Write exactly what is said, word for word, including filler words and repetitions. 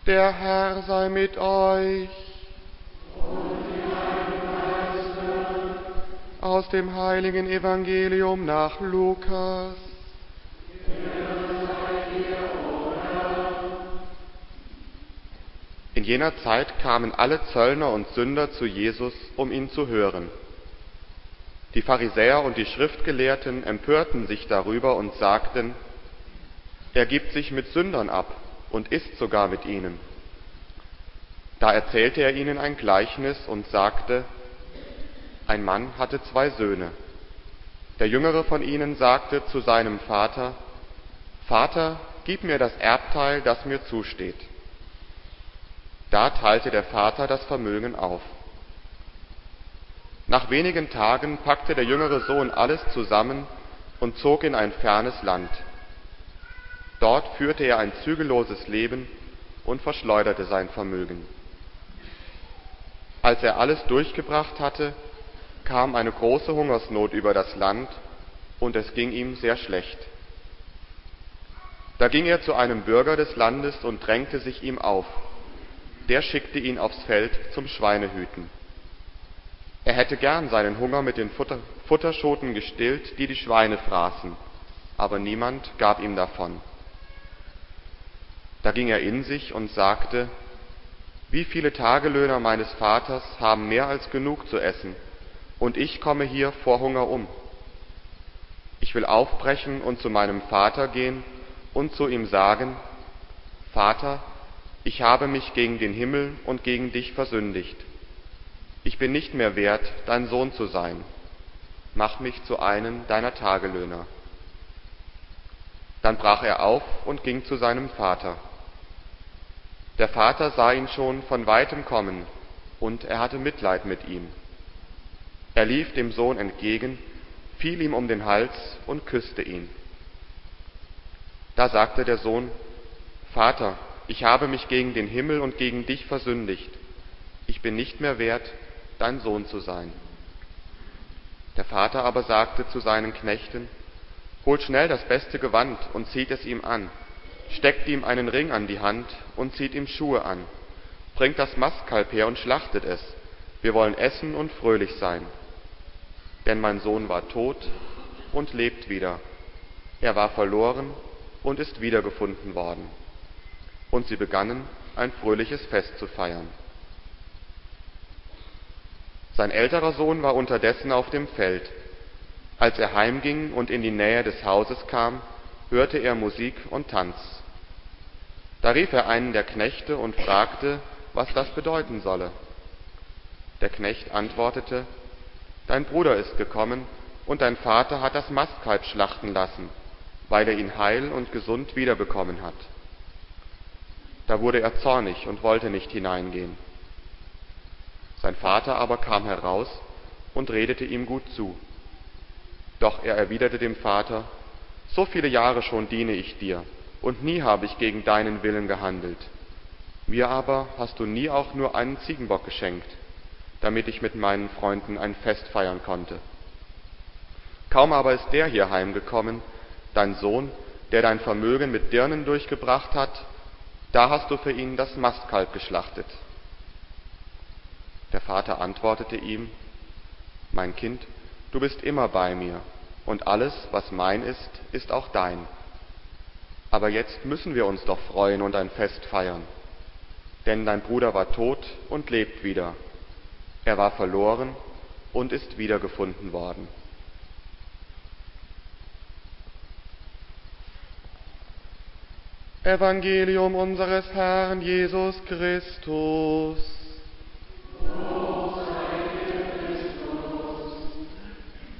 Der Herr sei mit euch. Aus dem heiligen Evangelium nach Lukas. In jener Zeit kamen alle Zöllner und Sünder zu Jesus, um ihn zu hören. Die Pharisäer und die Schriftgelehrten empörten sich darüber und sagten: Er gibt sich mit Sündern ab und isst sogar mit ihnen. Da erzählte er ihnen ein Gleichnis und sagte: Ein Mann hatte zwei Söhne. Der jüngere von ihnen sagte zu seinem Vater: Vater, gib mir das Erbteil, das mir zusteht. Da teilte der Vater das Vermögen auf. Nach wenigen Tagen packte der jüngere Sohn alles zusammen und zog in ein fernes Land. Dort führte er ein zügelloses Leben und verschleuderte sein Vermögen. Als er alles durchgebracht hatte, kam eine große Hungersnot über das Land und es ging ihm sehr schlecht. Da ging er zu einem Bürger des Landes und drängte sich ihm auf. Der schickte ihn aufs Feld zum Schweinehüten. Er hätte gern seinen Hunger mit den Futter, Futterschoten gestillt, die die Schweine fraßen, aber niemand gab ihm davon. Da ging er in sich und sagte: Wie viele Tagelöhner meines Vaters haben mehr als genug zu essen, und ich komme hier vor Hunger um. Ich will aufbrechen und zu meinem Vater gehen und zu ihm sagen: Vater, ich habe mich gegen den Himmel und gegen dich versündigt. Ich bin nicht mehr wert, dein Sohn zu sein. Mach mich zu einem deiner Tagelöhner. Dann brach er auf und ging zu seinem Vater. Der Vater sah ihn schon von weitem kommen, und er hatte Mitleid mit ihm. Er lief dem Sohn entgegen, fiel ihm um den Hals und küsste ihn. Da sagte der Sohn: Vater, ich habe mich gegen den Himmel und gegen dich versündigt. Ich bin nicht mehr wert, dein Sohn zu sein. Der Vater aber sagte zu seinen Knechten: Holt schnell das beste Gewand und zieht es ihm an, steckt ihm einen Ring an die Hand und zieht ihm Schuhe an. Bringt das Mastkalb her und schlachtet es. Wir wollen essen und fröhlich sein. Denn mein Sohn war tot und lebt wieder. Er war verloren und ist wiedergefunden worden. Und sie begannen, ein fröhliches Fest zu feiern. Sein älterer Sohn war unterdessen auf dem Feld. Als er heimging und in die Nähe des Hauses kam, hörte er Musik und Tanz. Da rief er einen der Knechte und fragte, was das bedeuten solle. Der Knecht antwortete: Dein Bruder ist gekommen, und dein Vater hat das Mastkalb schlachten lassen, weil er ihn heil und gesund wiederbekommen hat. Da wurde er zornig und wollte nicht hineingehen. Sein Vater aber kam heraus und redete ihm gut zu. Doch er erwiderte dem Vater: So viele Jahre schon diene ich dir, und nie habe ich gegen deinen Willen gehandelt. Mir aber hast du nie auch nur einen Ziegenbock geschenkt, damit ich mit meinen Freunden ein Fest feiern konnte. Kaum aber ist der hier heimgekommen, dein Sohn, der dein Vermögen mit Dirnen durchgebracht hat, da hast du für ihn das Mastkalb geschlachtet. Der Vater antwortete ihm: Mein Kind, du bist immer bei mir, und alles, was mein ist, ist auch dein. Aber jetzt müssen wir uns doch freuen und ein Fest feiern. Denn dein Bruder war tot und lebt wieder. Er war verloren und ist wiedergefunden worden. Evangelium unseres Herrn Jesus Christus.